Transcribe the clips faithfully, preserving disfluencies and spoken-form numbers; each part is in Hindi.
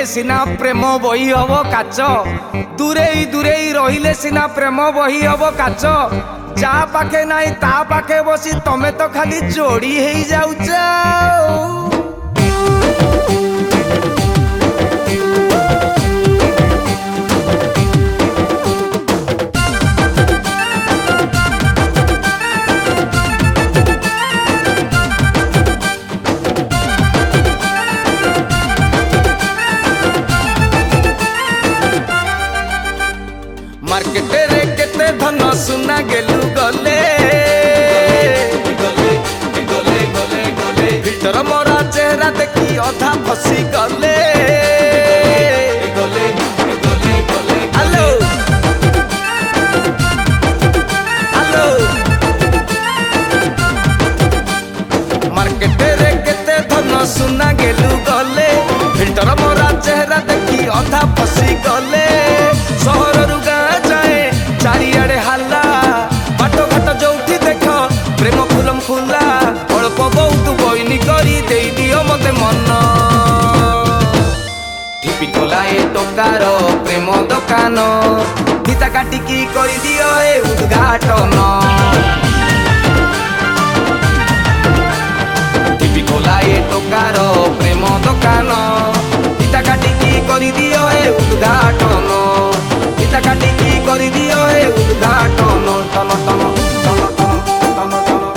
सिना प्रेम बही हब काच दूरे दूरे रहिले सिना प्रेम बही हब काच जा पाखे नाई ता पाखे बसी तमे तो खाली जोड़ी हेई जाउछ। मार्केट रे केते धन सुना गेलु गले भीतर मोरा चेहरा देखी अधा फसी गले। हेलो हेलो मार्केट रे केते धन सुना गेलु गले भीतर मोरा चेहरा देखी अधा फसी गले। सहर चारियाड़े हाला बाट घाट जोठी देख प्रेम फुलम फुला अल्प बहुत बईनी करी दे दियो मते मन टिपी खोला ए टोकार प्रेम दुकान फीता काटिकी करी दियो ए उद्घाटन। टिपी खोला ए टोकार प्रेम दुकान फीता काटिकी करी दियो ए उद्घाटन। फीता काटिकी करी दियो ए उद्घाटन। टन टन टन टन टन टन।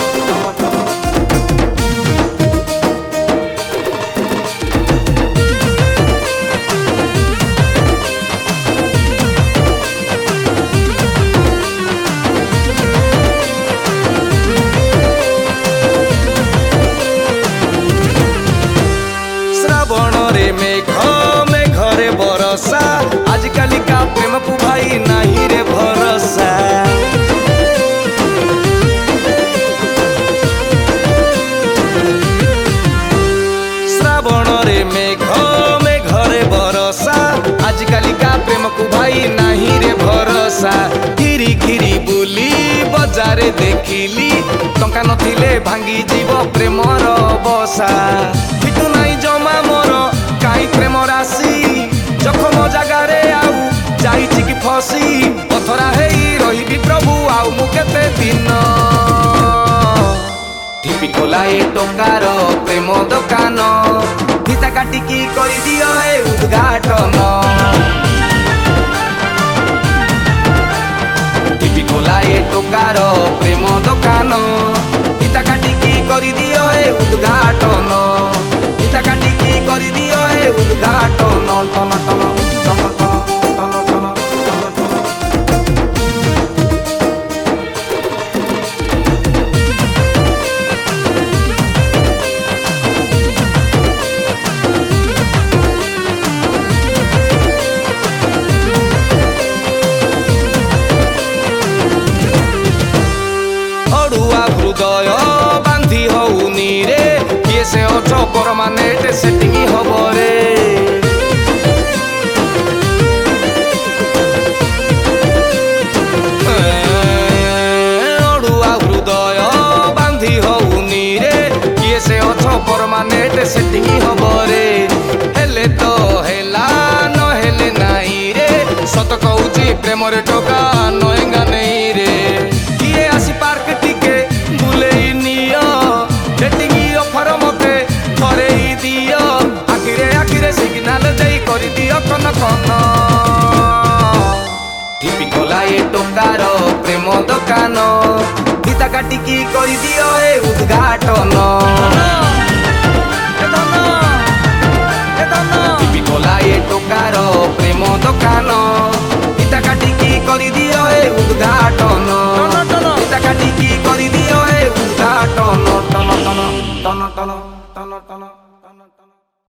श्रावण रे मेघ मेघरे बरसा आजकल का प्रेम को भाई नहीं रे भरोसा। श्रावण रे मेघ मेघरे बरसा आजकल का प्रेम को भाई नहीं रे भरोसा। घिरी घिरी बुली बजारे देखिली टंका नथिले भांगी जीव प्रेमर बसा। फिटू नाई जमा मोर काई प्रेम राशि जखम जगारे आउ जाइछि कि फसी पथरा हेई रही प्रभु आउ मु केते दिन। टिपी खोला ए टोकार प्रेम दुकान फीता काटिकी करी दियो ए उद्घाटन। टिपी खोला ए टोकार प्रेम दुकान फीता काटिकी करी दियो ए उद्घाटन। फीता काटिकी करी दियो ए उद्घाटन। टन टन टन टन टन टन। अड़ुआ हृदय बांधी हौनी रे किए से अछ परमानेंट सेटिंग हब रे। अड़ुआ हृदय बांधी हौनी रे किए से अछ परमानेंट सेटिंग हब रे। हेले तो हेला न हेले नाई रे सत कहूची प्रेम रे टोका नएंगा नहीं रे। किए आसी पार्क टिके बुलेई नियो डेटिंग ऑफर मते करे दियो आखिरे आखिरे सिग्नल देई करी दियो कन कन। टिपी खोला ए टोकार प्रेम दुकान फीता काटिकी करी दियो ए उद्घाटन। टिपी खोला ए टोकार प्रेम दुकान फीता काटिकी करी दियो ए उद्घाटन।